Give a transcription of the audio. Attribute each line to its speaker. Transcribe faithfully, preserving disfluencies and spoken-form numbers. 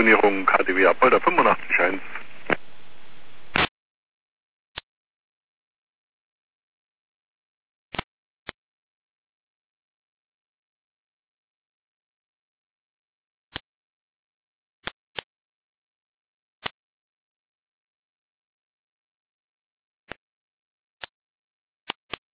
Speaker 1: Positionierung K D W Apolda fünfundachtzig Komma eins